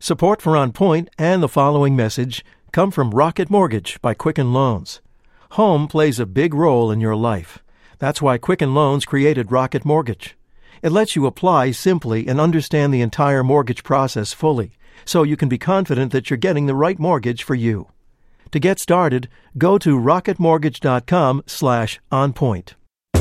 Support for On Point and the following message come from Rocket Mortgage by Quicken Loans. Home plays a big role in your life. That's why Quicken Loans created Rocket Mortgage. It lets you apply simply and understand the entire mortgage process fully, so you can be confident that you're getting the right mortgage for you. To get started, go to rocketmortgage.com/onpoint.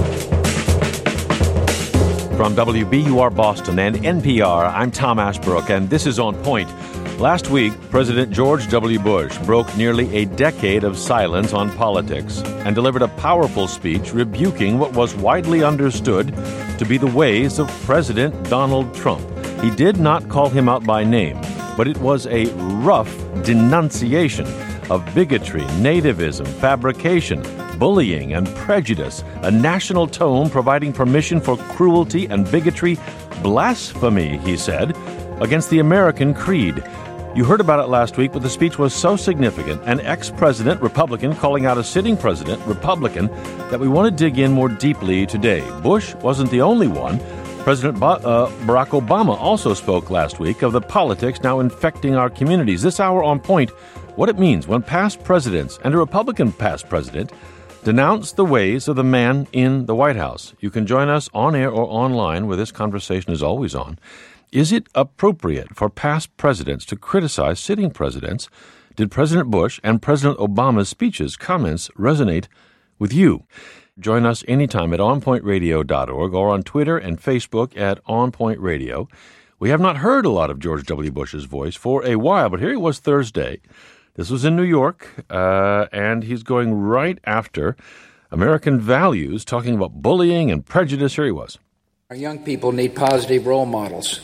From WBUR Boston and NPR, I'm Tom Ashbrook, and this is On Point. Last week, President George W. Bush broke nearly a decade of silence on politics and delivered a powerful speech rebuking what was widely understood to be the ways of President Donald Trump. He did not call him out by name, but it was a rough denunciation of bigotry, nativism, fabrication, bullying, and prejudice, a national tone providing permission for cruelty and bigotry, blasphemy, he said, against the American creed. You heard about it last week, but the speech was so significant, an ex-president, Republican, calling out a sitting president, Republican, that we want to dig in more deeply today. Bush wasn't the only one. President Barack Obama also spoke last week of the politics now infecting our communities. This hour On Point, what it means when past presidents and a Republican past president denounce the ways of the man in the White House. You can join us on air or online, where this conversation is always on. Is it appropriate for past presidents to criticize sitting presidents? Did President Bush and President Obama's speeches, comments resonate with you? Join us anytime at onpointradio.org or on Twitter and Facebook at onpointradio. We have not heard a lot of George W. Bush's voice for a while, but here he was Thursday. This was in New York, and he's going right after American values, talking about bullying and prejudice. Here he was. Our young people need positive role models.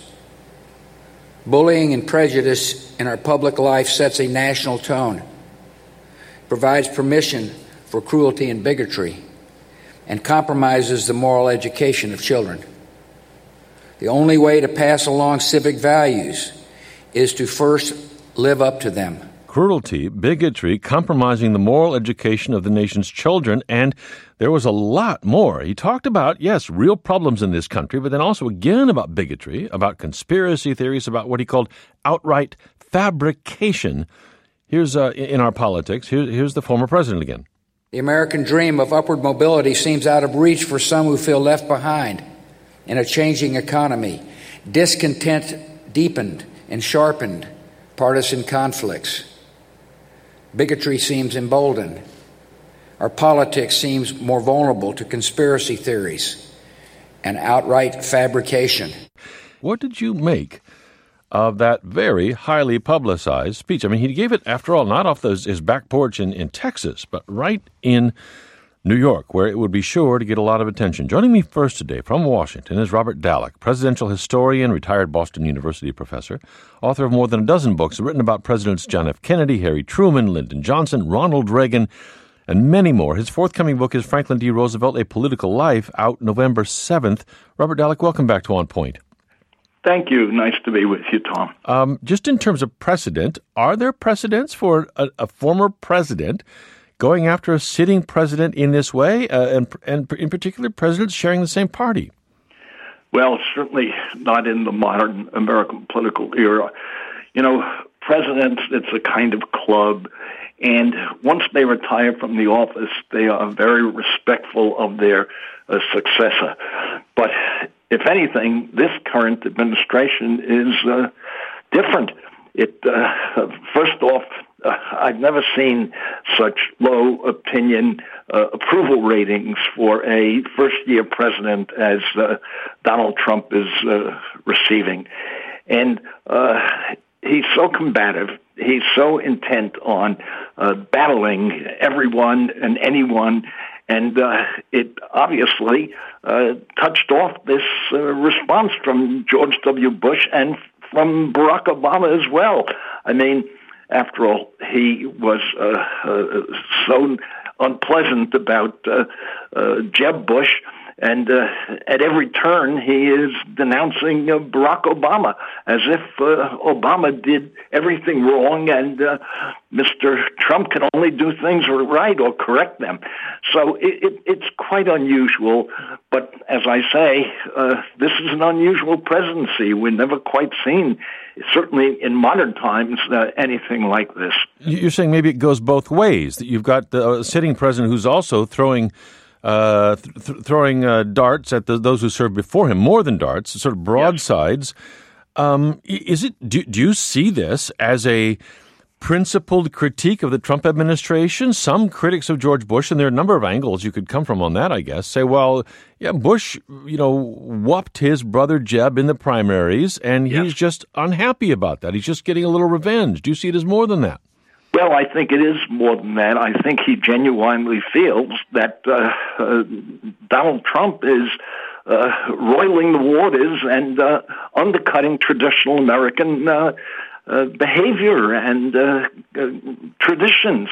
Bullying and prejudice in our public life sets a national tone, provides permission for cruelty and bigotry, and compromises the moral education of children. The only way to pass along civic values is to first live up to them. Cruelty, bigotry, compromising the moral education of the nation's children, and there was a lot more. He talked about, yes, real problems in this country, but then also again about bigotry, about conspiracy theories, about what he called outright fabrication. Here's in our politics. Here's the former president again. The American dream of upward mobility seems out of reach for some who feel left behind in a changing economy. Discontent deepened and sharpened partisan conflicts. Bigotry seems emboldened. Our politics seems more vulnerable to conspiracy theories and outright fabrication. What did you make of that very highly publicized speech? I mean, he gave it, after all, not off his back porch in Texas, but right in New York, where it would be sure to get a lot of attention. Joining me first today from Washington is Robert Dallek, presidential historian, retired Boston University professor, author of more than a dozen books written about Presidents John F. Kennedy, Harry Truman, Lyndon Johnson, Ronald Reagan, and many more. His forthcoming book is Franklin D. Roosevelt, A Political Life, out November 7th. Robert Dallek, welcome back to On Point. Thank you. Nice to be with you, Tom. Just in terms of precedent, are there precedents for a former president going after a sitting president in this way, and in particular, presidents sharing the same party? Well, certainly not in the modern American political era. You know, presidents, it's a kind of club, and once they retire from the office, they are very respectful of their successor. But if anything, this current administration is different. First off, I've never seen such low opinion approval ratings for a first-year president as Donald Trump is receiving. And he's so combative. He's so intent on battling everyone and anyone. And it obviously touched off this response from George W. Bush and from Barack Obama as well. I mean, after all, he was so unpleasant about Jeb Bush, And at every turn, he is denouncing Barack Obama as if Obama did everything wrong and Mr. Trump can only do things right or correct them. So it's quite unusual. But as I say, this is an unusual presidency. We've never quite seen, certainly in modern times, anything like this. You're saying maybe it goes both ways, that you've got the sitting president who's also throwing darts at those who served before him, more than darts, sort of broadsides. Yes. Do you see this as a principled critique of the Trump administration? Some critics of George Bush, and there are a number of angles you could come from on that, I guess, say, well, yeah, Bush, whooped his brother Jeb in the primaries, and he's just unhappy about that. He's just getting a little revenge. Do you see it as more than that? Well, I think it is more than that. I think he genuinely feels that Donald Trump is roiling the waters and undercutting traditional American behavior and traditions.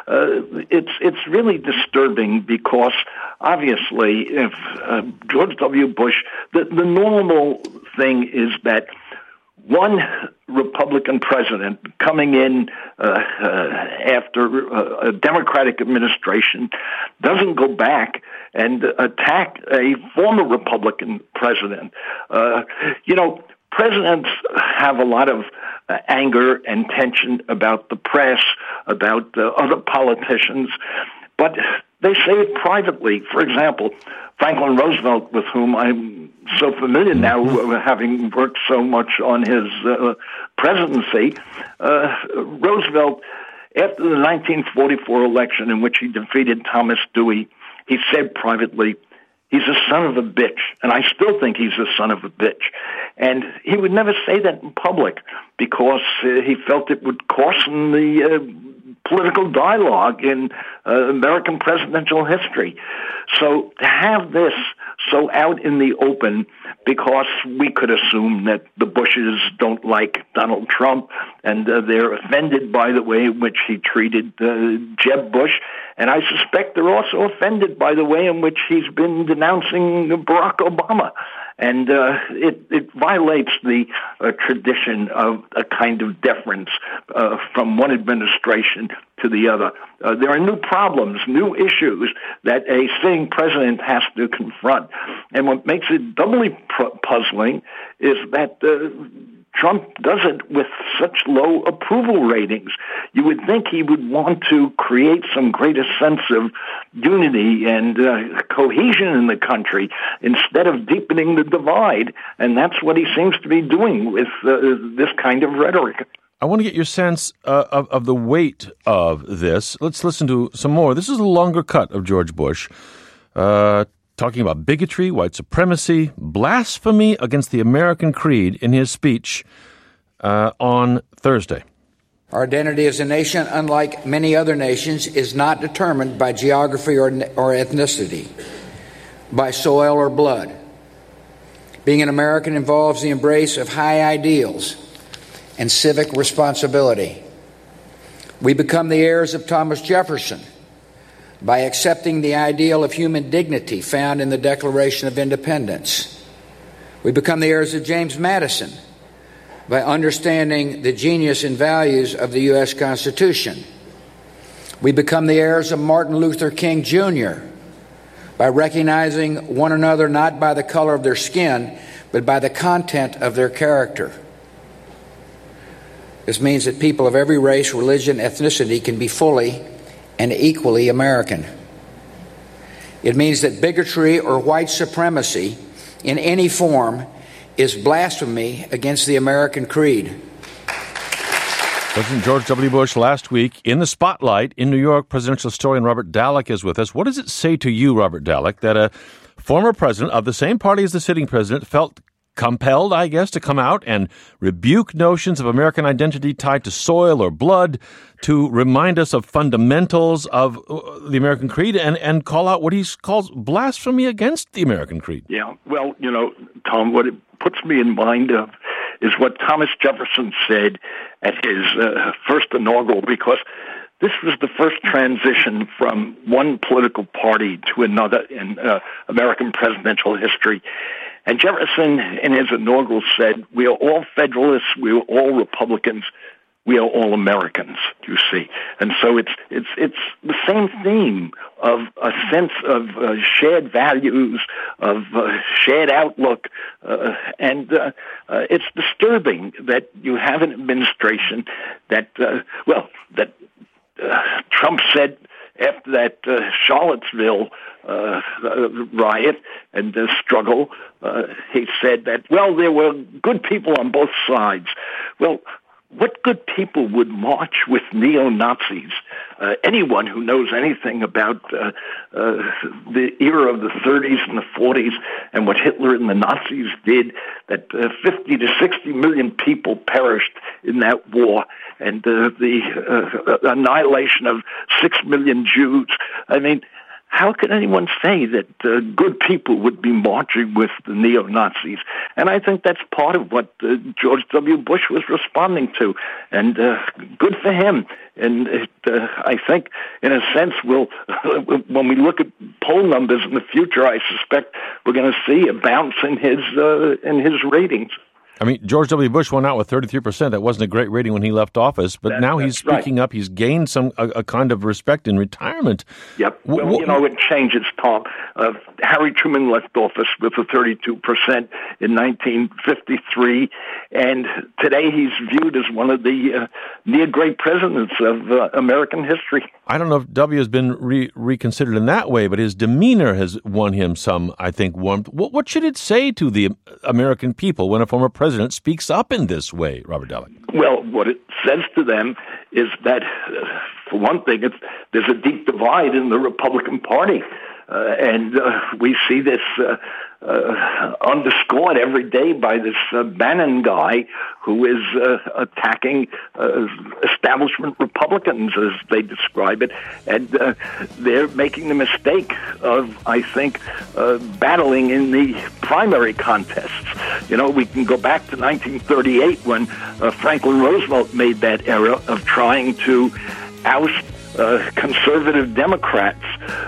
It's really disturbing because obviously if George W. Bush, the normal thing is that one Republican president coming in after a Democratic administration doesn't go back and attack a former Republican president. Presidents have a lot of anger and tension about the press, about other politicians, but they say it privately. For example, Franklin Roosevelt, with whom I'm so familiar now, having worked so much on his presidency, Roosevelt, after the 1944 election in which he defeated Thomas Dewey, he said privately, he's a son of a bitch, and I still think he's a son of a bitch. And he would never say that in public because he felt it would coarsen the political dialogue in American presidential history. So to have this so out in the open, because we could assume that the Bushes don't like Donald Trump and they're offended by the way in which he treated Jeb Bush, and I suspect they're also offended by the way in which he's been denouncing Barack Obama. And it violates the tradition of a kind of deference from one administration to the other. There are new problems, new issues that a sitting president has to confront. And what makes it doubly puzzling is that Trump does it with such low approval ratings. You would think he would want to create some greater sense of unity and cohesion in the country instead of deepening the divide. And that's what he seems to be doing with this kind of rhetoric. I want to get your sense of the weight of this. Let's listen to some more. This is a longer cut of George Bush talking about bigotry, white supremacy, blasphemy against the American creed in his speech on Thursday. Our identity as a nation, unlike many other nations, is not determined by geography or ethnicity, by soil or blood. Being an American involves the embrace of high ideals and civic responsibility. We become the heirs of Thomas Jefferson by accepting the ideal of human dignity found in the Declaration of Independence. We become the heirs of James Madison by understanding the genius and values of the U.S. Constitution. We become the heirs of Martin Luther King Jr. by recognizing one another not by the color of their skin, but by the content of their character. This means that people of every race, religion, ethnicity can be fully and equally American. It means that bigotry or white supremacy in any form is blasphemy against the American creed. President George W. Bush last week in the spotlight in New York. Presidential historian Robert Dallek is with us. What does it say to you, Robert Dallek, that a former president of the same party as the sitting president felt compelled, I guess, to come out and rebuke notions of American identity tied to soil or blood, to remind us of fundamentals of the American creed and call out what he calls blasphemy against the American creed? Yeah, well, Tom, what it puts me in mind of is what Thomas Jefferson said at his first inaugural, because this was the first transition from one political party to another in American presidential history. And Jefferson, in his inaugural, said, "We are all Federalists, we are all Republicans, we are all Americans," you see. And so it's the same theme of a sense of shared values, of shared outlook, and it's disturbing that you have an administration that, Trump said after that Charlottesville riot and struggle, he said that, there were good people on both sides. Well, what good people would march with neo-Nazis? Anyone who knows anything about the era of the 30s and the 40s and what Hitler and the Nazis did, that 50 to 60 million people perished in that war, and the annihilation of 6 million Jews. I mean, how can anyone say that good people would be marching with the neo-Nazis? And I think that's part of what George W. Bush was responding to. And good for him. And I think, in a sense, when we look at poll numbers in the future, I suspect we're going to see a bounce in his ratings. I mean, George W. Bush went out with 33%. That wasn't a great rating when he left office, but now he's speaking up. He's gained a kind of respect in retirement. Yep. Well, it changes, Tom. Harry Truman left office with a 32% in 1953, and today he's viewed as one of the near great presidents of American history. I don't know if W has been reconsidered in that way, but his demeanor has won him some, I think, warmth. What should it say to the American people when a former president speaks up in this way, Robert Dallek? Well, what it says to them is that, for one thing, there's a deep divide in the Republican Party. And we see this underscored every day by this Bannon guy who is attacking establishment Republicans, as they describe it. And they're making the mistake of, I think, battling in the primary contests. We can go back to 1938 when Franklin Roosevelt made that error of trying to oust conservative Democrats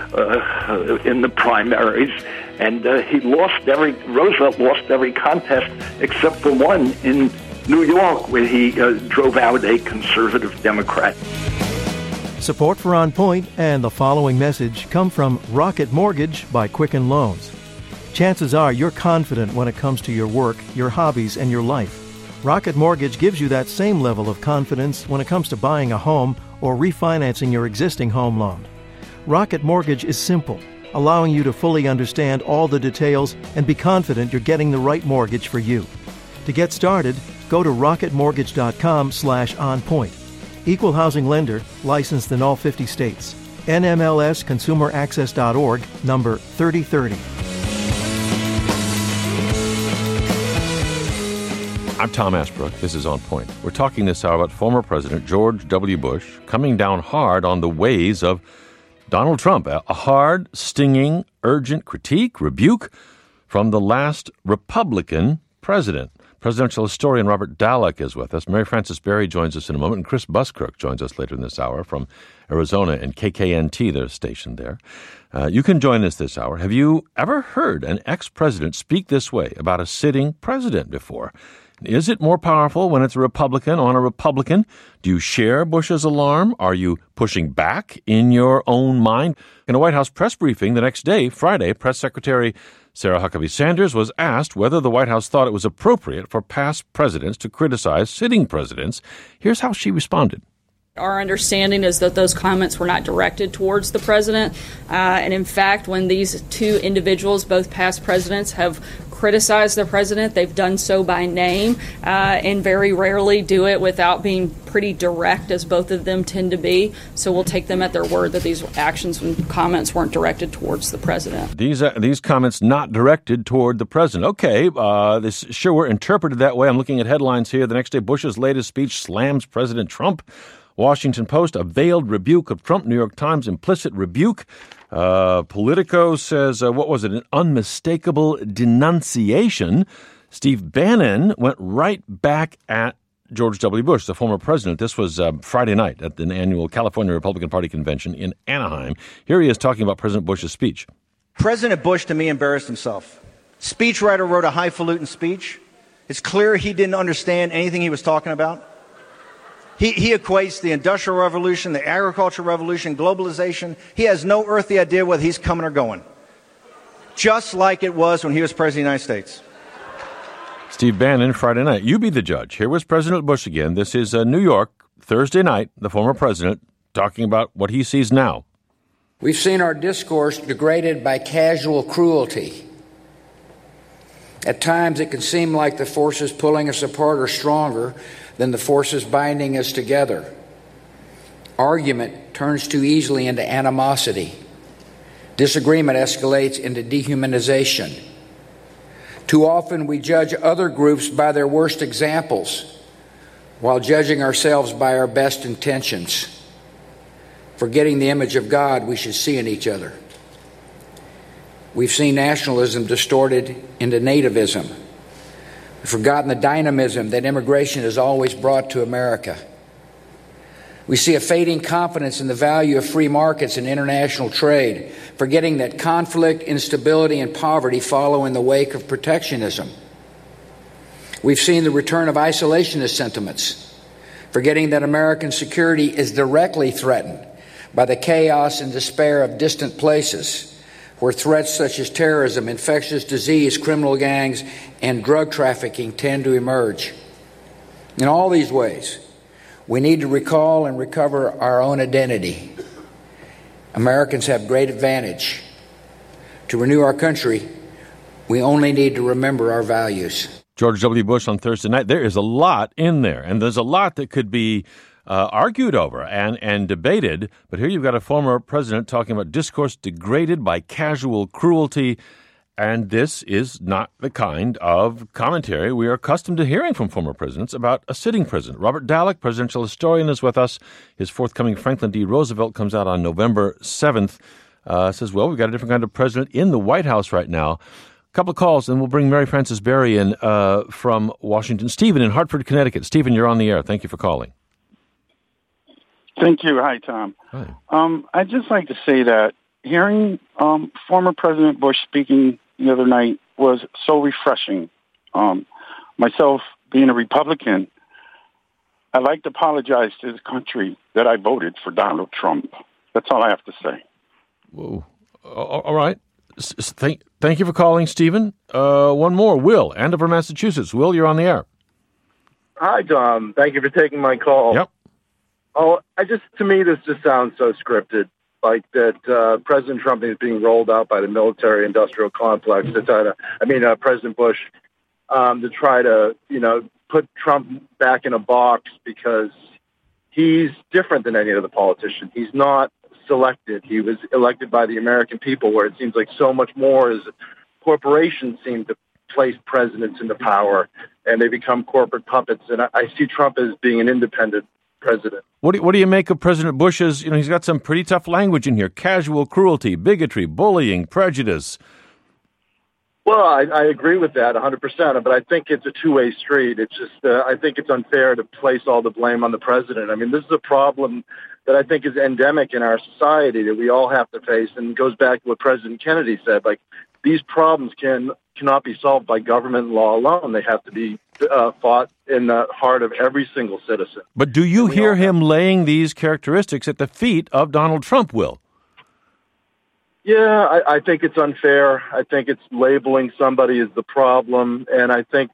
in the primaries, and Roosevelt lost every contest except for one in New York, where he drove out a conservative Democrat. Support for On Point and the following message come from Rocket Mortgage by Quicken Loans. Chances are you're confident when it comes to your work, your hobbies, and your life. Rocket Mortgage gives you that same level of confidence when it comes to buying a home or refinancing your existing home loan. Rocket Mortgage is simple, allowing you to fully understand all the details and be confident you're getting the right mortgage for you. To get started, go to rocketmortgage.com/onpoint. Equal housing lender, licensed in all 50 states. NMLS ConsumerAccess.org, number 3030. I'm Tom Ashbrook. This is On Point. We're talking this hour about former President George W. Bush coming down hard on the ways of Donald Trump. A hard, stinging, urgent critique, rebuke from the last Republican president. Presidential historian Robert Dallek is with us. Mary Frances Berry joins us in a moment, and Chris Buskirk joins us later in this hour from Arizona and KKNT, their station there. You can join us this hour. Have you ever heard an ex-president speak this way about a sitting president before? Is it more powerful when it's a Republican on a Republican? Do you share Bush's alarm? Are you pushing back in your own mind? In a White House press briefing the next day, Friday, Press Secretary Sarah Huckabee Sanders was asked whether the White House thought it was appropriate for past presidents to criticize sitting presidents. Here's how she responded. Our understanding is that those comments were not directed towards the president. And in fact, when these two individuals, both past presidents, have criticized the president, they've done so by name and very rarely do it without being pretty direct, as both of them tend to be. So we'll take them at their word that these actions and comments weren't directed towards the president. These comments not directed toward the president. Okay, this sure were interpreted that way. I'm looking at headlines here. The next day, Bush's latest speech slams President Trump. Washington Post, a veiled rebuke of Trump. New York Times, implicit rebuke. Politico says, what was it? An unmistakable denunciation. Steve Bannon went right back at George W. Bush, the former president. This was Friday night at the annual California Republican Party convention in Anaheim. Here he is talking about President Bush's speech. President Bush, to me, embarrassed himself. Speechwriter wrote a highfalutin speech. It's clear he didn't understand anything he was talking about. He equates the Industrial Revolution, the Agricultural Revolution, globalization. He has no earthly idea whether he's coming or going. Just like it was when he was President of the United States. Steve Bannon, Friday night. You be the judge. Here was President Bush again. This is New York, Thursday night, the former president, talking about what he sees now. We've seen our discourse degraded by casual cruelty. At times, it can seem like the forces pulling us apart are stronger than the forces binding us together. Argument turns too easily into animosity. Disagreement escalates into dehumanization. Too often, we judge other groups by their worst examples, while judging ourselves by our best intentions, forgetting the image of God we should see in each other. We've seen nationalism distorted into nativism. We've forgotten the dynamism that immigration has always brought to America. We see a fading confidence in the value of free markets and international trade, forgetting that conflict, instability, and poverty follow in the wake of protectionism. We've seen the return of isolationist sentiments, forgetting that American security is directly threatened by the chaos and despair of distant places, where threats such as terrorism, infectious disease, criminal gangs, and drug trafficking tend to emerge. In all these ways, we need to recall and recover our own identity. Americans have great advantage. To renew our country, we only need to remember our values. George W. Bush on Thursday night. There is a lot in there, and there's a lot that could be argued over and debated. But here you've got a former president talking about discourse degraded by casual cruelty. And this is not the kind of commentary we are accustomed to hearing from former presidents about a sitting president. Robert Dallek, presidential historian, is with us. His forthcoming Franklin D. Roosevelt comes out on November 7th. Says, well, we've got a different kind of president in the White House right now. A couple of calls, and we'll bring Mary Frances Berry in from Washington. Stephen in Hartford, Connecticut. Stephen, you're on the air. Thank you for calling. Thank you. Hi, Tom. Hi. I'd just like to say that hearing former President Bush speaking the other night was so refreshing. Myself, being a Republican, I'd like to apologize to the country that I voted for Donald Trump. That's all I have to say. Whoa. All right. Thank you for calling, Stephen. One more. Will, Andover, Massachusetts. Will, you're on the air. Hi, Tom. Thank you for taking my call. Yep. Oh, to me, this just sounds so scripted. Like that President Trump is being rolled out by the military-industrial complex to try to, President Bush, to try to, put Trump back in a box because he's different than any other politician. He's not selected. He was elected by the American people, where it seems like so much more is corporations seem to place presidents into power, and they become corporate puppets. And I see Trump as being an independent president. What do you make of President Bush's, he's got some pretty tough language in here, casual cruelty, bigotry, bullying, prejudice. Well, I agree with that 100%, but I think it's a two-way street. It's just, I think it's unfair to place all the blame on the president. I mean, this is a problem that I think is endemic in our society that we all have to face, and it goes back to what President Kennedy said, like, these problems cannot be solved by government law alone. They have to be fought in the heart of every single citizen. But do you hear him laying these characteristics at the feet of Donald Trump, Will? Yeah, I think it's unfair. I think it's labeling somebody as the problem. And I think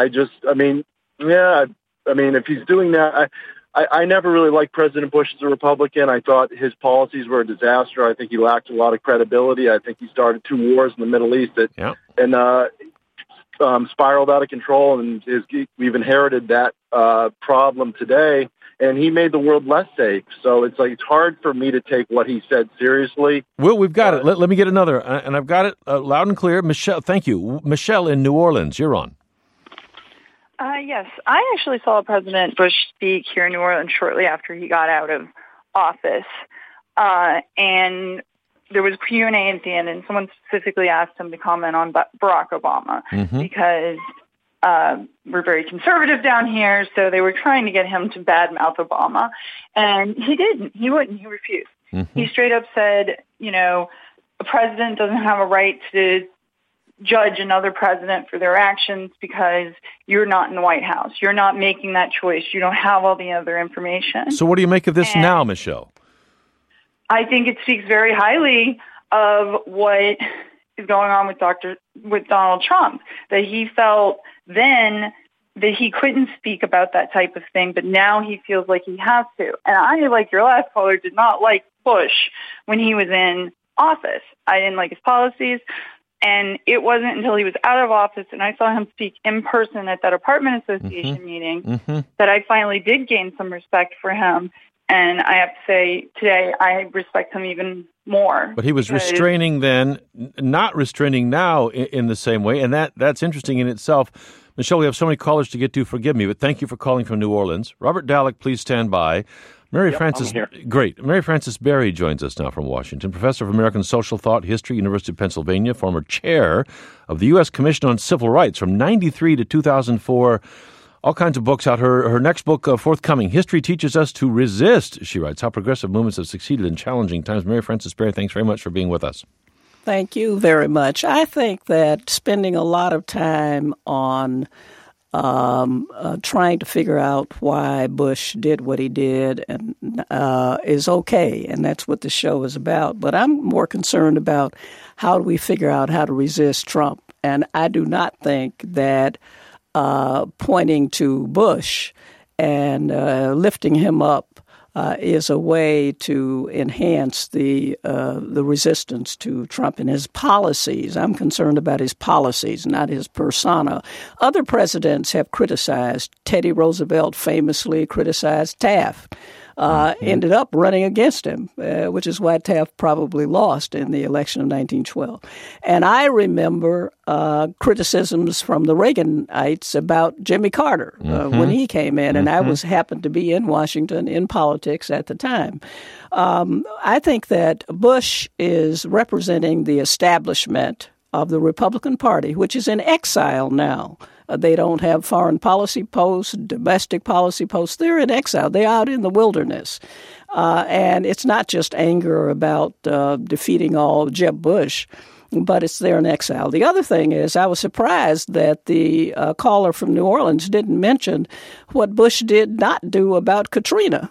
if he's doing that, I never really liked President Bush as a Republican. I thought his policies were a disaster. I think he lacked a lot of credibility. I think he started two wars in the Middle East spiraled out of control, and we've inherited that problem today. And he made the world less safe. So it's hard for me to take what he said seriously. Will, we've got it. Let me get another, and I've got it loud and clear. Michelle, thank you. Michelle in New Orleans, you're on. Yes, I actually saw President Bush speak here in New Orleans shortly after he got out of office. And there was Q&A at the end, and someone specifically asked him to comment on Barack Obama because we're very conservative down here, so they were trying to get him to badmouth Obama. And he didn't. He wouldn't. He refused. Mm-hmm. He straight up said, a president doesn't have a right to judge another president for their actions because you're not in the White House. You're not making that choice. You don't have all the other information. So what do you make of this now, Michelle? I think it speaks very highly of what is going on with Donald Trump, that he felt then that he couldn't speak about that type of thing, but now he feels like he has to. And I, like your last caller, did not like Bush when he was in office. I didn't like his policies. And it wasn't until he was out of office and I saw him speak in person at that apartment association meeting that I finally did gain some respect for him. And I have to say, today, I respect him even more. But he was restraining then, not restraining now in the same way. And that's interesting in itself. Michelle, we have so many callers to get to. Forgive me, but thank you for calling from New Orleans. Robert Dallek, please stand by. Mary Frances Berry joins us now from Washington, professor of American Social Thought, History, University of Pennsylvania, former chair of the U.S. Commission on Civil Rights from 1993 to 2004. All kinds of books out. Her next book, forthcoming, History Teaches Us to Resist, she writes, How Progressive Movements Have Succeeded in Challenging Times. Mary Frances Berry, thanks very much for being with us. Thank you very much. I think that spending a lot of time on trying to figure out why Bush did what he did and is okay, and that's what the show is about. But I'm more concerned about how do we figure out how to resist Trump. And I do not think that pointing to Bush and lifting him up is a way to enhance the resistance to Trump and his policies. I'm concerned about his policies, not his persona. Other presidents have criticized. Teddy Roosevelt famously criticized Taft. Ended up running against him, which is why Taft probably lost in the election of 1912. And I remember criticisms from the Reaganites about Jimmy Carter when he came in, and I happened to be in Washington in politics at the time. I think that Bush is representing the establishment of the Republican Party, which is in exile now. They don't have foreign policy posts, domestic policy posts. They're in exile. They're out in the wilderness. And it's not just anger about defeating all Jeb Bush, but it's there in exile. The other thing is I was surprised that the caller from New Orleans didn't mention what Bush did not do about Katrina.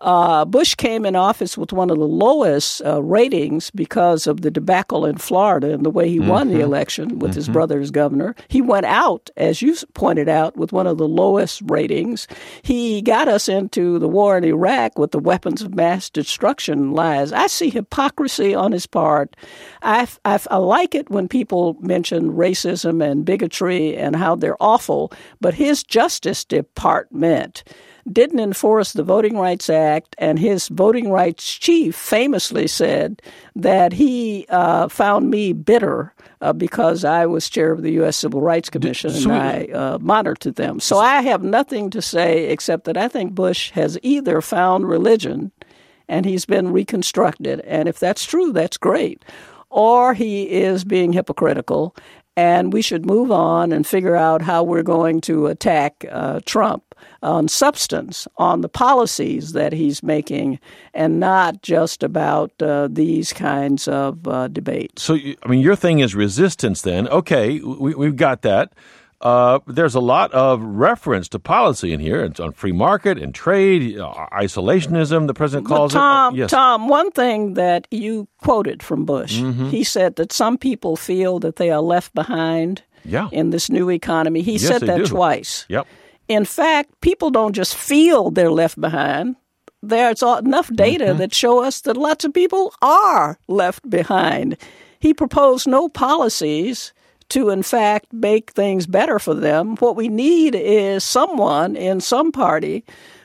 Bush came in office with one of the lowest ratings because of the debacle in Florida and the way he won the election with his brother as governor. He went out, as you pointed out, with one of the lowest ratings. He got us into the war in Iraq with the weapons of mass destruction lies. I see hypocrisy on his part. I like it when people mention racism and bigotry and how they're awful, but his Justice Department didn't enforce the Voting Rights Act, and his voting rights chief famously said that he found me bitter because I was chair of the U.S. Civil Rights Commission and I monitored them. So I have nothing to say except that I think Bush has either found religion and he's been reconstructed, and if that's true, that's great, or he is being hypocritical, and we should move on and figure out how we're going to attack Trump on substance, on the policies that he's making, and not just about these kinds of debates. So, I mean, your thing is resistance then. Okay, we've got that. There's a lot of reference to policy in here. It's on free market and trade, isolationism, the president calls it. Yes. Tom, one thing that you quoted from Bush, he said that some people feel that they are left behind in this new economy. He said that twice. Yep. In fact, people don't just feel they're left behind. There's enough data that show us that lots of people are left behind. He proposed no policies to, in fact, make things better for them. What we need is someone in some party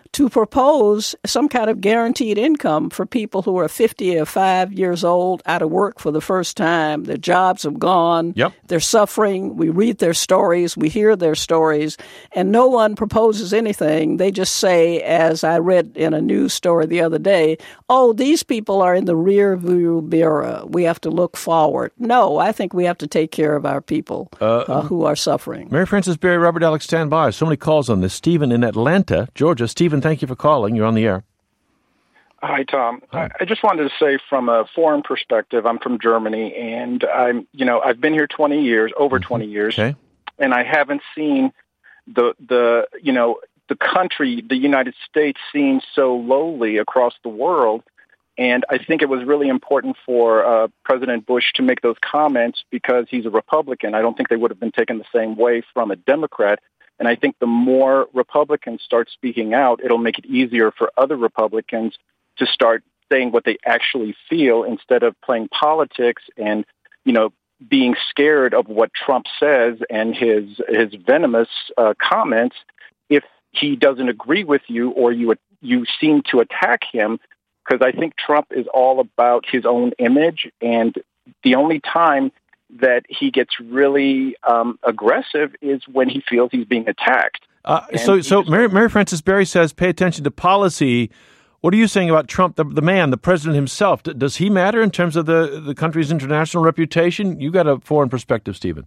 to propose some kind of guaranteed income for people who are 50 or 5 years old, out of work for the first time. Their jobs have gone. Yep. They're suffering. We read their stories. We hear their stories. And no one proposes anything. They just say, as I read in a news story the other day, oh, these people are in the rear view mirror. We have to look forward. No, I think we have to take care of our people who are suffering. Mary Frances Berry, Robert Alex, stand by. So many calls on this. Stephen in Atlanta, Georgia. Stephen, thank you for calling. You're on the air. Hi, Tom. Hi. I just wanted to say, from a foreign perspective, I'm from Germany, and I've been here 20 years, over 20 years, Okay. and I haven't seen the country, the United States, seen so lowly across the world. And I think it was really important for President Bush to make those comments because he's a Republican. I don't think they would have been taken the same way from a Democrat. And I think the more Republicans start speaking out, it'll make it easier for other Republicans to start saying what they actually feel instead of playing politics and, being scared of what Trump says and his venomous comments. If he doesn't agree with you or you seem to attack him, because I think Trump is all about his own image, and the only time that he gets really aggressive is when he feels he's being attacked. So Mary Frances Berry says, pay attention to policy. What are you saying about Trump, the man, the president himself? Does he matter in terms of the country's international reputation? You got a foreign perspective, Stephen.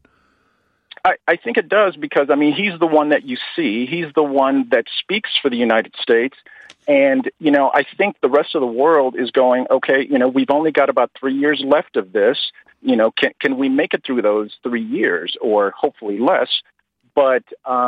I think it does because, he's the one that you see. He's the one that speaks for the United States. And, I think the rest of the world is going, okay, we've only got about 3 years left of this. Can we make it through those 3 years or hopefully less? But,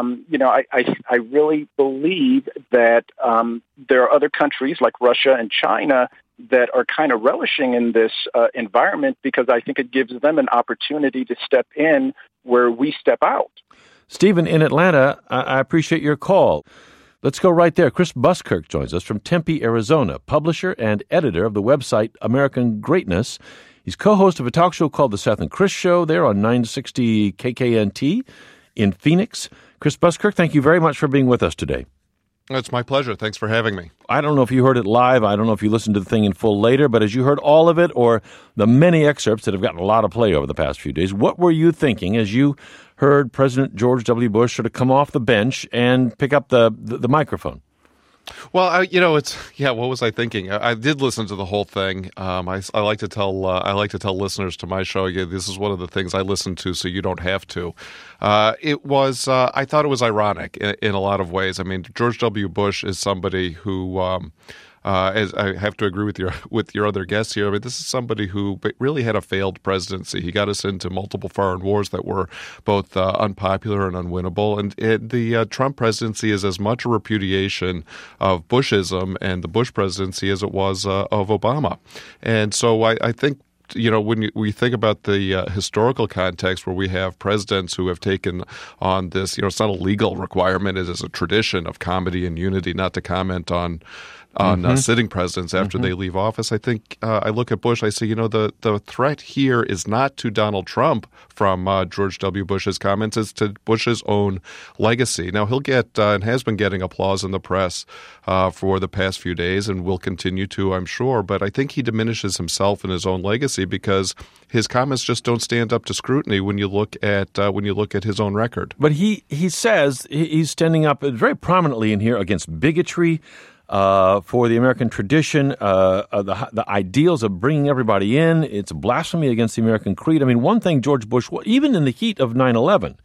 I really believe that there are other countries like Russia and China that are kind of relishing in this environment because I think it gives them an opportunity to step in where we step out. Stephen in Atlanta, I appreciate your call. Let's go right there. Chris Buskirk joins us from Tempe, Arizona, publisher and editor of the website American Greatness. He's co-host of a talk show called The Seth and Chris Show there on 960 KKNT in Phoenix. Chris Buskirk, thank you very much for being with us today. It's my pleasure. Thanks for having me. I don't know if you heard it live. I don't know if you listened to the thing in full later, but as you heard all of it or the many excerpts that have gotten a lot of play over the past few days, what were you thinking as you heard President George W. Bush sort of come off the bench and pick up the microphone? Well, what was I thinking? I did listen to the whole thing. I like to tell listeners to my show, this is one of the things I listen to, so you don't have to. I thought it was ironic in a lot of ways. George W. Bush is somebody who, as I have to agree with your other guests here, this is somebody who really had a failed presidency. He got us into multiple foreign wars that were both unpopular and unwinnable. And the Trump presidency is as much a repudiation of Bushism and the Bush presidency as it was of Obama. And so I think, when we think about the historical context where we have presidents who have taken on this, it's not a legal requirement, it is a tradition of comedy and unity not to comment on sitting presidents after they leave office. I think I look at Bush, I say, the threat here is not to Donald Trump from George W. Bush's comments, it's to Bush's own legacy. Now, he'll get and has been getting applause in the press for the past few days and will continue to, I'm sure, but I think he diminishes himself and his own legacy because his comments just don't stand up to scrutiny when you look at his own record. But he says he's standing up very prominently in here against bigotry, for the American tradition, the ideals of bringing everybody in. It's blasphemy against the American creed. One thing George Bush, even in the heat of 9/11,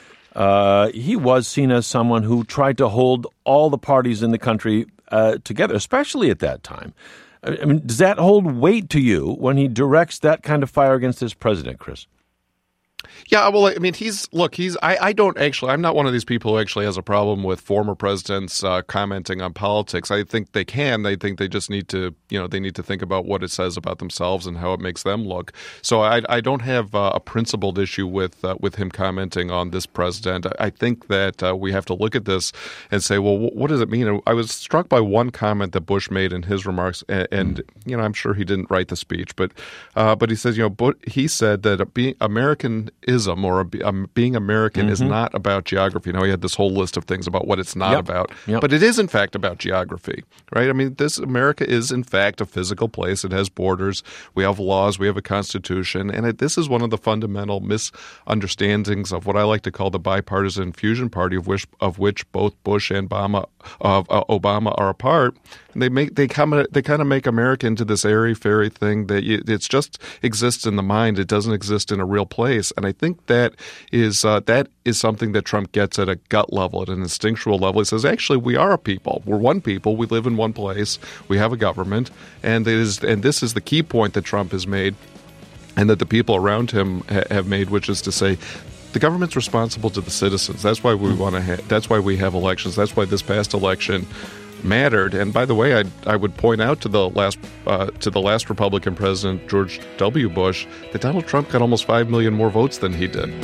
he was seen as someone who tried to hold all the parties in the country together, especially at that time. Does that hold weight to you when he directs that kind of fire against his president, Chris? Yeah, well, I'm not one of these people who actually has a problem with former presidents commenting on politics. I think they can. I think they just need to, they need to think about what it says about themselves and how it makes them look. So I don't have a principled issue with him commenting on this president. I think that we have to look at this and say, well, what does it mean? I was struck by one comment that Bush made in his remarks, and I'm sure he didn't write the speech, but he says, he said that being American Americanism or being American is not about geography. Now, he had this whole list of things about what it's not about, but it is in fact about geography, right? I mean, America is in fact a physical place. It has borders. We have laws. We have a constitution, and this is one of the fundamental misunderstandings of what I like to call the bipartisan fusion party, of which both Bush and Obama are a part. And they kind of make America into this airy-fairy thing that it's just exists in the mind. It doesn't exist in a real place. And I think that is something that Trump gets at a gut level, at an instinctual level. He says, actually, we are a people. We're one people. We live in one place. We have a government. And this is the key point that Trump has made and that the people around him have made, which is to say, the government's responsible to the citizens. That's why that's why we have elections. That's why this past election mattered. And by the way, I would point out to the last Republican president, George W. Bush, that Donald Trump got almost 5 million more votes than he did.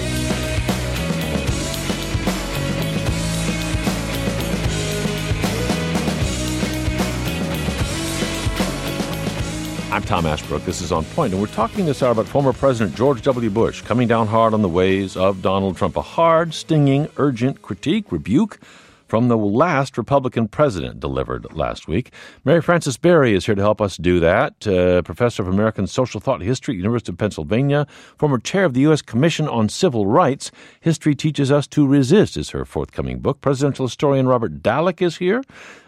I'm Tom Ashbrook. This is On Point, and we're talking this hour about former President George W. Bush coming down hard on the ways of Donald Trump. A hard, stinging, urgent rebuke from the last Republican president delivered last week. Mary Frances Berry is here to help us do that. Professor of American Social Thought and History at the University of Pennsylvania, former chair of the U.S. Commission on Civil Rights. History Teaches Us to Resist is her forthcoming book. Presidential historian Robert Dallek is here.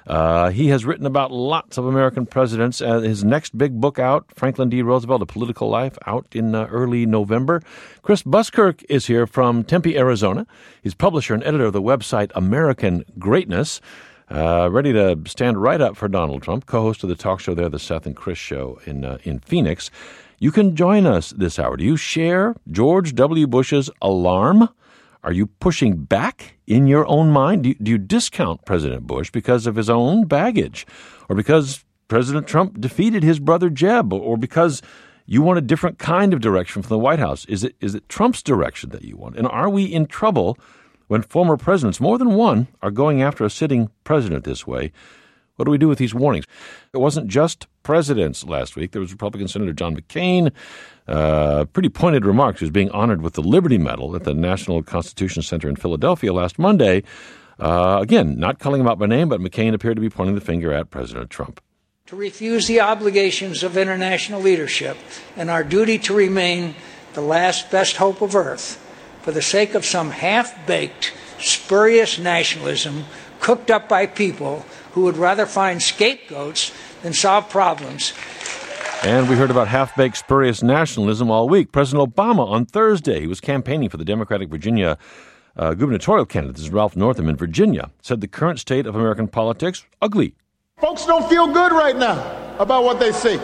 He has written about lots of American presidents. His next big book out, Franklin D. Roosevelt, A Political Life, out in early November. Chris Buskirk is here from Tempe, Arizona. He's publisher and editor of the website American Greatness, ready to stand right up for Donald Trump, co-host of the talk show there, The Seth and Chris Show in Phoenix. You can join us this hour. Do you share George W. Bush's alarm? Are you pushing back in your own mind? Do you discount President Bush because of his own baggage, or because President Trump defeated his brother Jeb, or because you want a different kind of direction from the White House? Is it Trump's direction that you want? And are we in trouble when former presidents, more than one, are going after a sitting president this way? What do we do with these warnings? It wasn't just presidents last week. There was Republican Senator John McCain, pretty pointed remarks. He was being honored with the Liberty Medal at the National Constitution Center in Philadelphia last Monday. Again, not calling him out by name, but McCain appeared to be pointing the finger at President Trump. To refuse the obligations of international leadership and our duty to remain the last best hope of Earth for the sake of some half-baked, spurious nationalism cooked up by people who would rather find scapegoats than solve problems. And we heard about half-baked spurious nationalism all week. President Obama on Thursday, he was campaigning for the Democratic Virginia gubernatorial candidate, this is Ralph Northam in Virginia, said the current state of American politics, ugly. Folks don't feel good right now about what they see.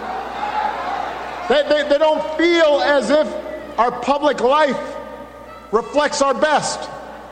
They don't feel as if our public life reflects our best.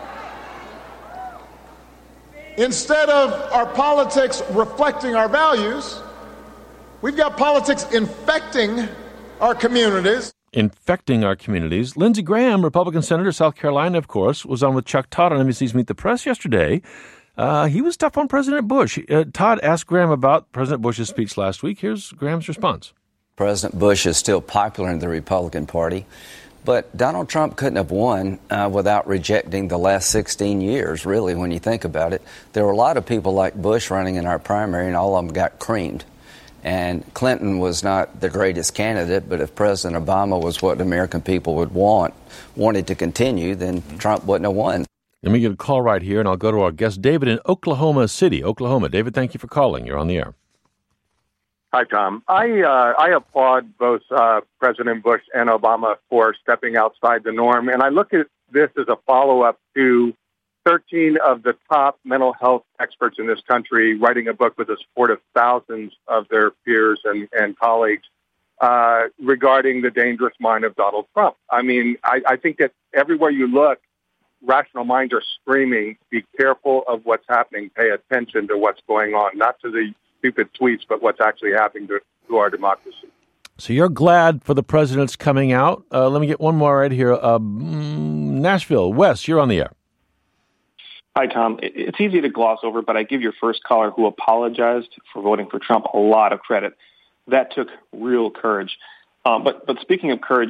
Instead of our politics reflecting our values, we've got politics infecting our communities. Infecting our communities. Lindsey Graham, Republican Senator, South Carolina, of course, was on with Chuck Todd on NBC's Meet the Press yesterday. He was tough on President Bush. Todd asked Graham about President Bush's speech last week. Here's Graham's response. President Bush is still popular in the Republican Party, but Donald Trump couldn't have won without rejecting the last 16 years, really, when you think about it. There were a lot of people like Bush running in our primary, and all of them got creamed. And Clinton was not the greatest candidate, but if President Obama was what American people would wanted to continue, then Trump wouldn't have won. Let me get a call right here, and I'll go to our guest, David, in Oklahoma City, Oklahoma. David, thank you for calling. You're on the air. Hi, Tom. I applaud both President Bush and Obama for stepping outside the norm, and I look at this as a follow-up to 13 of the top mental health experts in this country writing a book with the support of thousands of their peers and colleagues regarding the dangerous mind of Donald Trump. I mean, I think that everywhere you look, rational minds are screaming, be careful of what's happening, pay attention to what's going on, not to the stupid tweets, but what's actually happening to our democracy. So you're glad for the president's coming out. Let me get one more right here. Nashville, Wes, you're on the air. Hi, Tom. It's easy to gloss over, but I give your first caller who apologized for voting for Trump a lot of credit. That took real courage. But speaking of courage,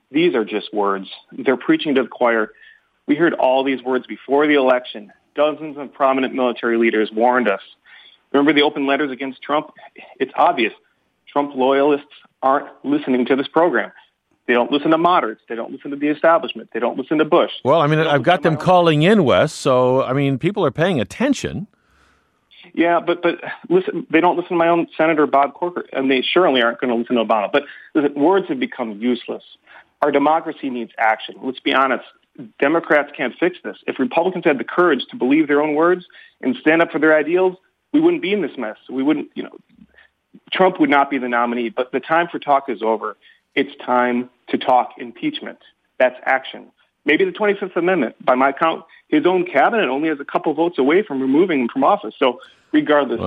these are just words. They're preaching to the choir. We heard all these words before the election. Dozens of prominent military leaders warned us. Remember the open letters against Trump? It's obvious. Trump loyalists aren't listening to this program. They don't listen to moderates. They don't listen to the establishment. They don't listen to Bush. Well, I mean, I've got them calling in, Wes, so, I mean, people are paying attention. Yeah, but listen, they don't listen to my own Senator Bob Corker, and they surely aren't going to listen to Obama. But listen, words have become useless. Our democracy needs action. Let's be honest. Democrats can't fix this. If Republicans had the courage to believe their own words and stand up for their ideals, we wouldn't be in this mess. We wouldn't, Trump would not be the nominee, but the time for talk is over. It's time to talk impeachment. That's action. Maybe the 25th Amendment. By my count, his own cabinet only has a couple votes away from removing him from office. So regardless,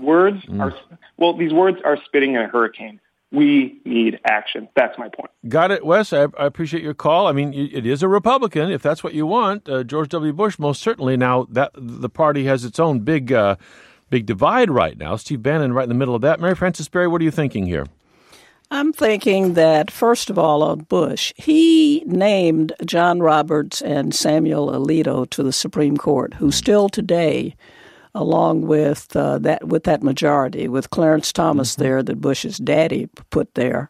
these words are spitting in a hurricane. We need action. That's my point. Got it, Wes. I appreciate your call. I mean, it is a Republican, if that's what you want. George W. Bush, most certainly. Now, that the party has its own big divide right now. Steve Bannon right in the middle of that. Mary Frances Berry, what are you thinking here? I'm thinking that, first of all, on Bush, he named John Roberts and Samuel Alito to the Supreme Court, who still today, along with that majority, with Clarence Thomas there that Bush's daddy put there,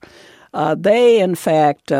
they, in fact,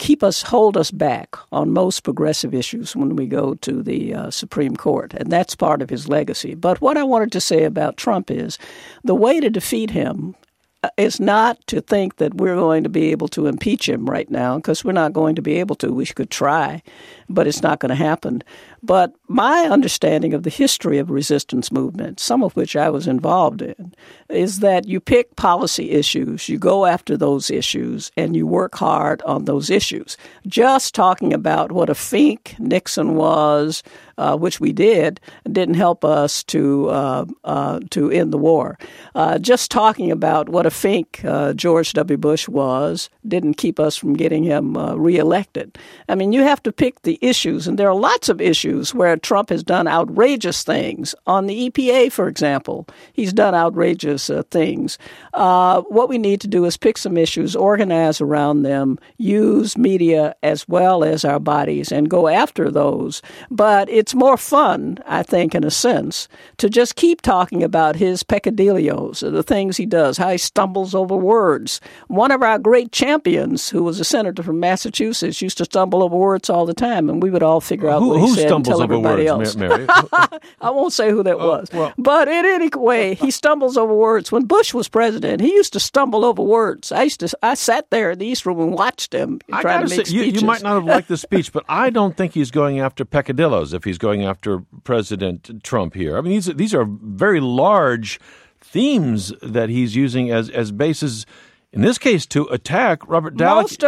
hold us back on most progressive issues when we go to the Supreme Court, and that's part of his legacy. But what I wanted to say about Trump is the way to defeat him is not to think that we're going to be able to impeach him right now, because we're not going to be able to. We could try, but it's not going to happen. But my understanding of the history of resistance movement, some of which I was involved in, is that you pick policy issues, you go after those issues, and you work hard on those issues. Just talking about what a fink Nixon was, which we didn't help us to end the war. Just talking about what a fink George W. Bush was didn't keep us from getting him reelected. I mean, you have to pick the issues, and there are lots of issues where Trump has done outrageous things. On the EPA, for example, he's done outrageous things. What we need to do is pick some issues, organize around them, use media as well as our bodies, and go after those. But it's more fun, I think, in a sense, to just keep talking about his peccadillos, the things he does, how he stumbles over words. One of our great champions, who was a senator from Massachusetts, used to stumble over words all the time, and we would all figure out what he said and tell everybody else. Mary? I won't say who that was. But in any way, he stumbles over words. When Bush was president, he used to stumble over words. I sat there in the East Room and watched him try to make speeches. You might not have liked the speech, but I don't think he's going after peccadillos if he's going after President Trump here. I mean, these are very large themes that he's using as bases, in this case, to attack Robert Dallek. Most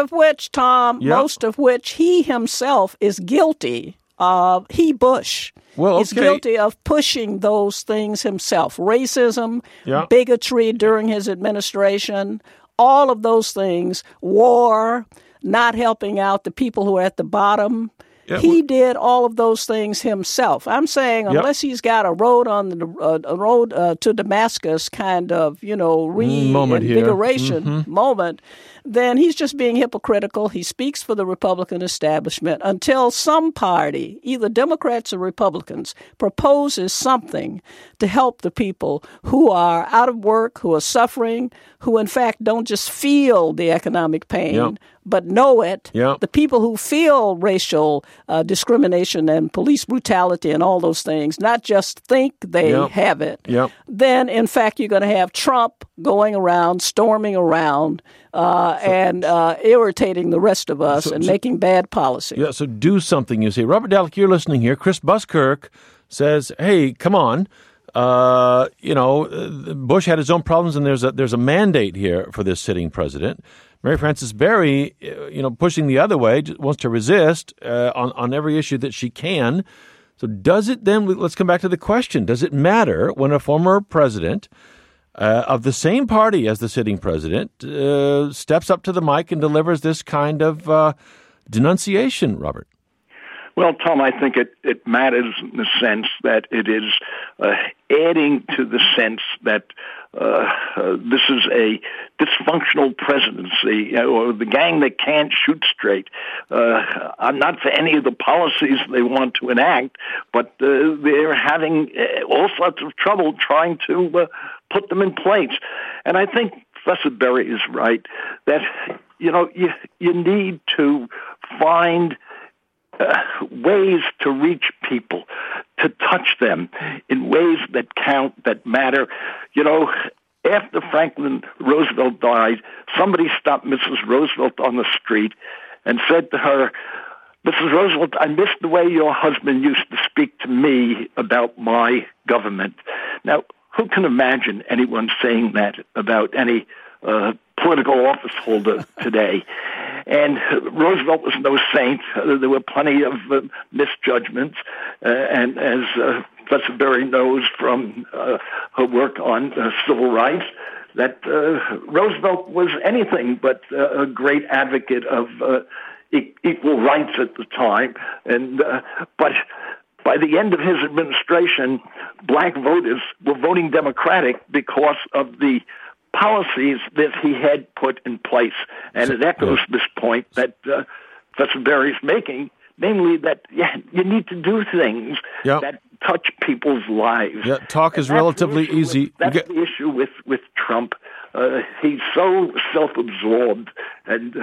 of which he himself is guilty of. Bush is guilty of pushing those things himself. Racism, bigotry during his administration, all of those things, war, not helping out the people who are at the bottom. He did all of those things himself. I'm saying unless he's got a road on the to Damascus kind of reinvigoration moment, then he's just being hypocritical. He speaks for the Republican establishment until some party, either Democrats or Republicans, proposes something to help the people who are out of work, who are suffering, who in fact don't just feel the economic pain, but know it. The people who feel racial discrimination and police brutality and all those things, not just think they have it, then in fact you're going to have Trump going around, storming around, and irritating the rest of us and making bad policy. Yeah, so do something, you say. Robert Dallek, you're listening here. Chris Buskirk says, hey, come on. Bush had his own problems, and there's a mandate here for this sitting president. Mary Frances Berry, pushing the other way, wants to resist on every issue that she can. So does it then, let's come back to the question, does it matter when a former president of the same party as the sitting president steps up to the mic and delivers this kind of denunciation, Robert? Well, Tom, I think it matters in the sense that it is adding to the sense that this is a dysfunctional presidency, or the gang that can't shoot straight. I'm not for any of the policies they want to enact, but they're having all sorts of trouble trying to put them in place. And I think Professor Berry is right that, you need to find ways to reach people, to touch them in ways that count, that matter. After Franklin Roosevelt died, somebody stopped Mrs. Roosevelt on the street and said to her, "Mrs. Roosevelt, I miss the way your husband used to speak to me about my government." Now, who can imagine anyone saying that about any political office holder today? And Roosevelt was no saint. There were plenty of misjudgments. And as Professor Berry knows from her work on civil rights, that Roosevelt was anything but a great advocate of equal rights at the time. And but by the end of his administration, black voters were voting Democratic because of the policies that he had put in place. And it echoes this point that Professor Berry is making, namely that you need to do things that touch people's lives. Yeah, talk is relatively easy. That's the issue with Trump. He's so self-absorbed, and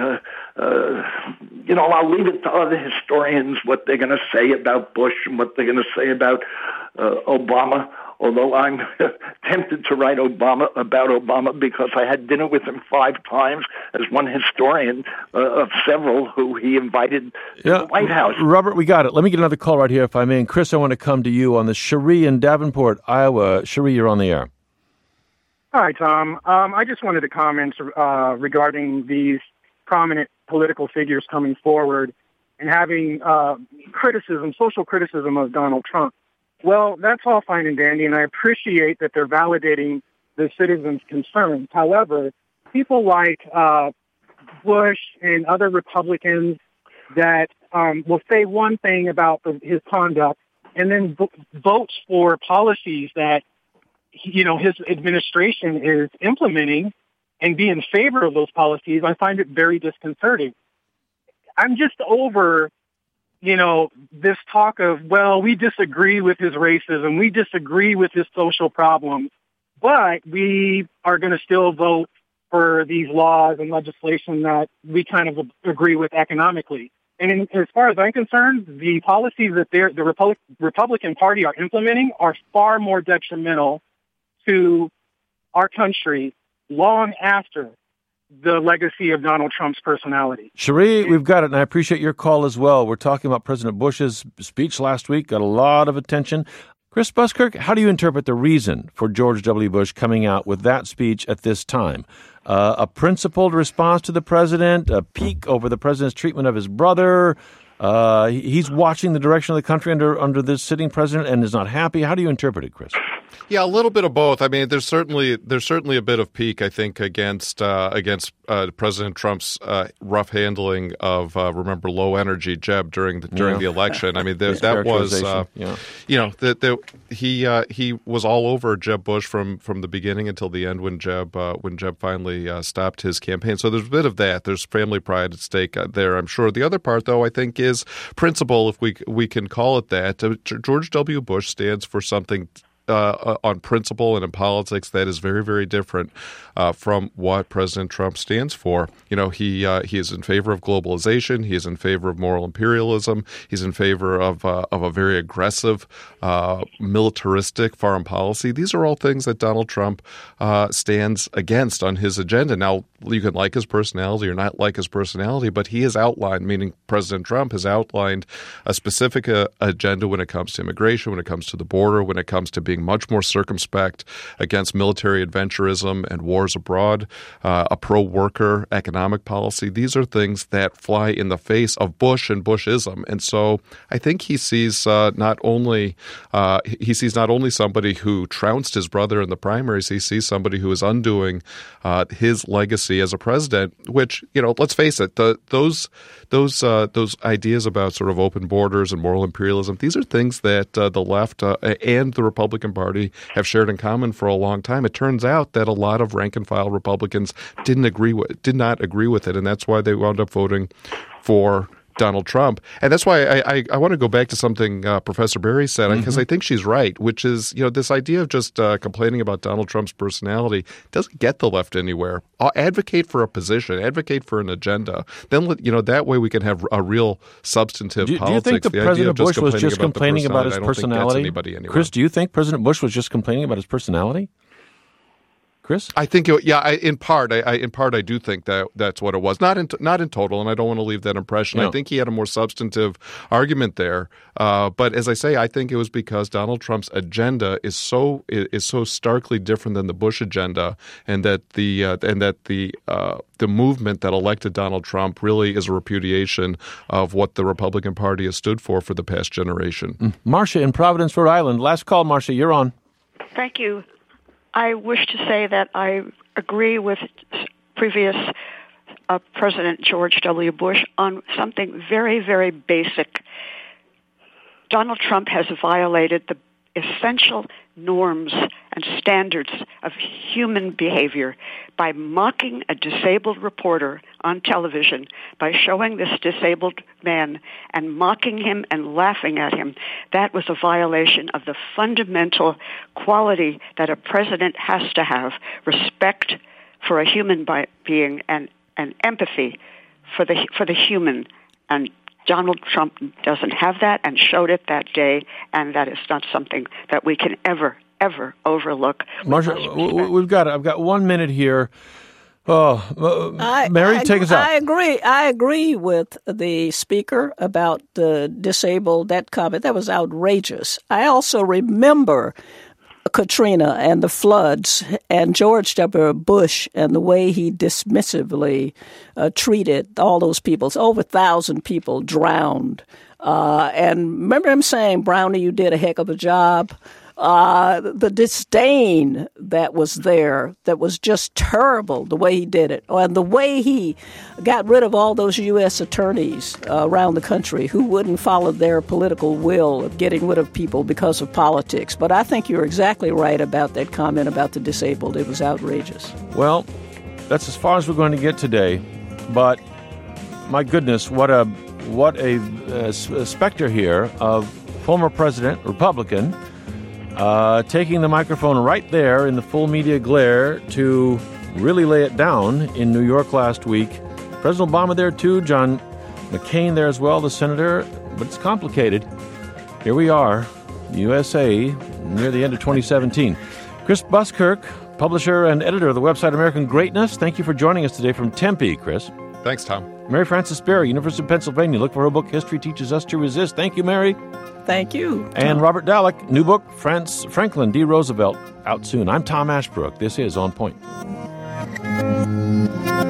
I'll leave it to other historians what they're going to say about Bush and what they're going to say about Obama. Although I'm tempted to write about Obama because I had dinner with him 5 times as one historian of several who he invited to the White House. Robert, we got it. Let me get another call right here if I may. And Chris, I want to come to you on the Cherie in Davenport, Iowa. Cherie, you're on the air. Hi, Tom. I just wanted to comment regarding these prominent political figures coming forward and having social criticism of Donald Trump. Well, that's all fine and dandy, and I appreciate that they're validating the citizens' concerns. However, people like Bush and other Republicans that will say one thing about his conduct and then votes for policies that, his administration is implementing and be in favor of those policies, I find it very disconcerting. I'm just over this talk of, we disagree with his racism, we disagree with his social problems, but we are going to still vote for these laws and legislation that we kind of agree with economically. And as far as I'm concerned, the policies that the Republican Party are implementing are far more detrimental to our country long after the legacy of Donald Trump's personality. Cherie, we've got it, and I appreciate your call as well. We're talking about President Bush's speech last week, got a lot of attention. Chris Buskirk, how do you interpret the reason for George W. Bush coming out with that speech at this time? A principled response to the president, a peek over the president's treatment of his brother. He's watching the direction of the country under this sitting president and is not happy. How do you interpret it, Chris? Yeah, a little bit of both. I mean, there's certainly a bit of pique, I think, against President Trump's rough handling of remember low energy Jeb during the election. I mean, that was he was all over Jeb Bush from the beginning until the end when Jeb finally stopped his campaign. So there's a bit of that. There's family pride at stake there, I'm sure. The other part, though, I think, is principle, if we can call it that. George W. Bush stands for something on principle and in politics that is very, very different from what President Trump stands for. He is in favor of globalization. He is in favor of moral imperialism. He's in favor of a very aggressive, militaristic foreign policy. These are all things that Donald Trump stands against on his agenda. Now, you can like his personality or not like his personality, but he has outlined, meaning President Trump has outlined a specific agenda when it comes to immigration, when it comes to the border, when it comes to being much more circumspect against military adventurism and wars abroad, a pro-worker economic policy. These are things that fly in the face of Bush and Bushism. And so I think he sees not only somebody who trounced his brother in the primaries, he sees somebody who is undoing his legacy philosophy as a president, which, let's face it, those ideas about sort of open borders and moral imperialism, these are things that the left and the Republican Party have shared in common for a long time. It turns out that a lot of rank-and-file Republicans did not agree with it, and that's why they wound up voting for Donald Trump. And that's why I want to go back to something Professor Berry said, because I think she's right, which is, this idea of just complaining about Donald Trump's personality doesn't get the left anywhere. Advocate for a position, advocate for an agenda. Then, that way we can have a real substantive politics. Do you think the President Bush was just complaining about his personality? Chris, do you think President Bush was just complaining about his personality? Chris? I think, in part, I do think that's what it was. Not in total, and I don't want to leave that impression. No. I think he had a more substantive argument there. But as I say, I think it was because Donald Trump's agenda is so starkly different than the Bush agenda, and that the movement that elected Donald Trump really is a repudiation of what the Republican Party has stood for the past generation. Marcia in Providence, Rhode Island. Last call, Marcia. You're on. Thank you. I wish to say that I agree with previous President George W. Bush on something very, very basic. Donald Trump has violated the essential norms and standards of human behavior by mocking a disabled reporter on television, by showing this disabled man and mocking him and laughing at him. That was a violation of the fundamental quality that a president has to have: respect for a human being and empathy for the human. And Donald Trump doesn't have that and showed it that day, and that is not something that we can ever overlook. Marcia, I've got 1 minute here. Mary, take us out. I agree with the speaker about the disabled, that comment. That was outrageous. I also remember Katrina and the floods and George W. Bush and the way he dismissively treated all those people. Over 1,000 people drowned. And remember him saying, Brownie, you did a heck of a job. The disdain that was there, that was just terrible, the way he did it. And the way he got rid of all those U.S. attorneys around the country who wouldn't follow their political will of getting rid of people because of politics. But I think you're exactly right about that comment about the disabled. It was outrageous. Well, that's as far as we're going to get today. But my goodness, what a specter here of former president, Republican, taking the microphone right there in the full media glare to really lay it down in New York last week. President Obama there too, John McCain there as well, the senator. But it's complicated. Here we are, USA, near the end of 2017. Chris Buskirk, publisher and editor of the website American Greatness. Thank you for joining us today from Tempe, Chris. Thanks, Tom. Mary Frances Berry, University of Pennsylvania. Look for her book, History Teaches Us to Resist. Thank you, Mary. Thank you. And Robert Dallek, new book, Franklin D. Roosevelt, out soon. I'm Tom Ashbrook. This is On Point.